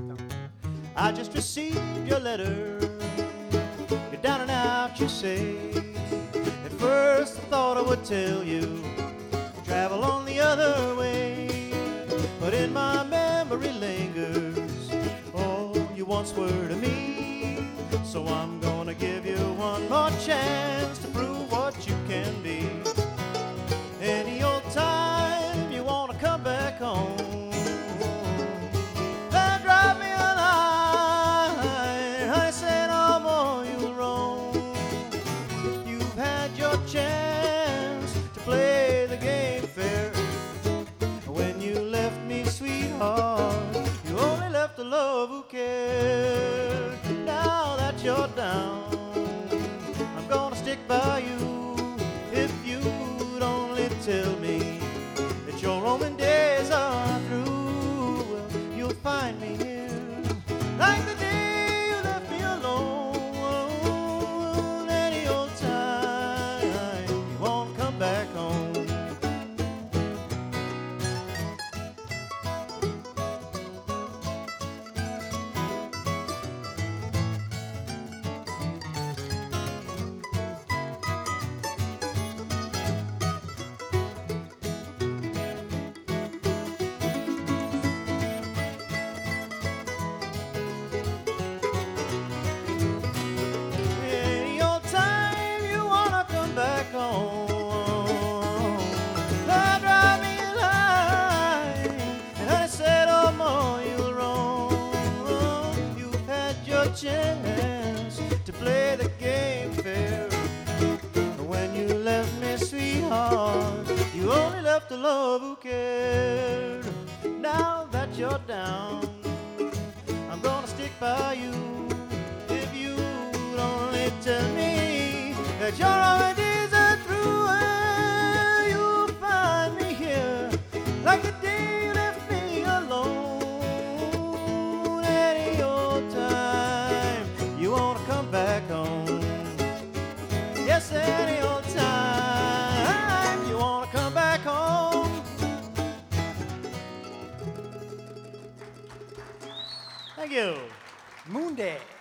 I just received your letter. You're down and out, you say. At first I thought I would tell you, travel on the other way. But in my memory lingers all you once were to me. So I'm gonna give you one more chance to prove what you can be. Any old time you wanna come back home, then drop me a line. I said no more you'll roam. You've had your chance to play the game fair. When you left me, sweetheart, you only left a love who cared. Now that you're down, I'm gonna stick by you. If you'd only tell me that your roaming days are through, well, you'll find me here like the day you left me alone. Any old time you won't come back home. Chance to play the game fair. When you left me, sweetheart, you only left a love who cared. Now that you're down, I'm gonna stick by you. If you'd only tell me that your ideas are through, you'll find me here like the day you left me alone. Any old time you wanna come back home. Yes, any old time you wanna come back home. Thank you. Moon Day.